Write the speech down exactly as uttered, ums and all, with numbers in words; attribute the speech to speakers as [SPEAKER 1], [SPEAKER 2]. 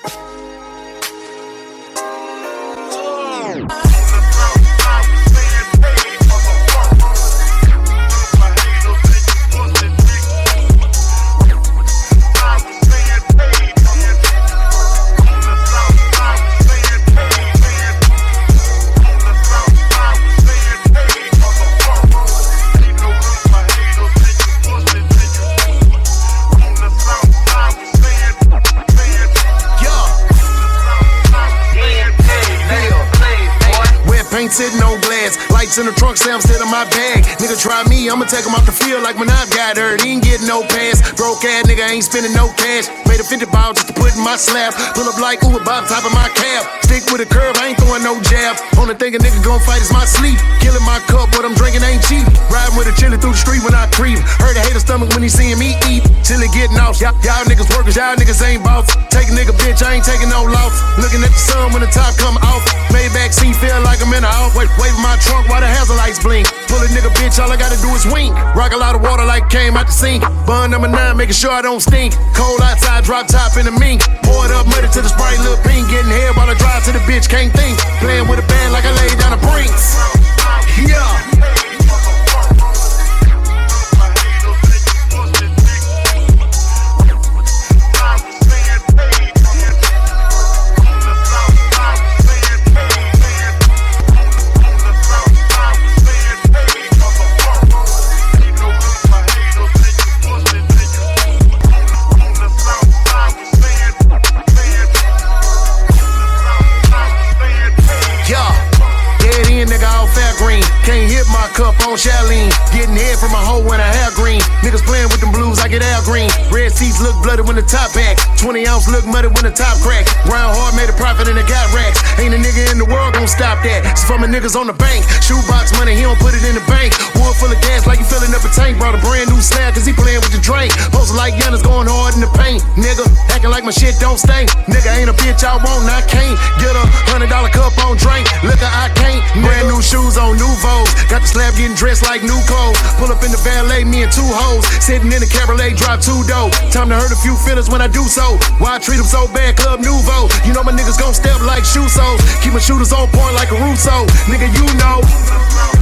[SPEAKER 1] Sitting on glass, lights in the trunk, say I'm sitting in my bag. Nigga try me, I'ma take him off the field like when I got hurt. He ain't getting no pass. Broke ass nigga ain't spending no cash. Made a fifty ball just to put in my slab. Pull up like Uber Bob top of my cab. Stick with a curve, I ain't throwing no jab. Only thing a nigga gon' fight is my sleep. Killing my cup, what I'm drinking ain't cheap. Riding with a chili through the street when I creep. Heard a hater stomach when he seeing me eat. Chili getting off, y'all, y'all niggas workers, y'all niggas ain't boss. Take a nigga bitch, I ain't taking no loss. Looking at the sun when the top come off. Maybach seat feel like I'm in a house. Wait, waving my trunk while the hazard lights blink. Pull a nigga bitch, all I gotta do is wink. Rock a lot of water like came out the sink. Bun number nine, making sure I don't stink. Cold outside, drop top in the mink. Pour it up, muddy to the Sprite, little pink. Getting head while I drive to the bitch, can't think. Playing with a band like I laid down the brinks. Yeah. Can't hit my cup on Shaolin. Getting head from a hoe when I hair green. Niggas playing with them blues, I get Al Green. Red seats look bloody when the top back. twenty ounce look muddy when the top crack. Round hard made a profit and it got racks. Ain't a nigga in the world gon' stop that. It's for my niggas on the bank. Shoebox money, he don't put it in the bank. Wood full of gas like he filling up a tank. Brought a brand new slab cause he playing with the drink. Posted like Giannis going hard in the paint. Nigga, acting like my shit don't stink. Nigga ain't a bitch I want, I can't. Get a hundred dollar cup on drink. Liquor I can't. Brand new shoes on Nouveau. Got the slab getting dressed like new clothes. Pull up in the valet, me and two hoes. Sitting in the cabriolet, drop two dough. Time to hurt a few feelings when I do so. Why I treat them so bad, Club Nouveau. You know my niggas gon' step like shoe soles. Keep my shooters on point like a Russo. Nigga, you know.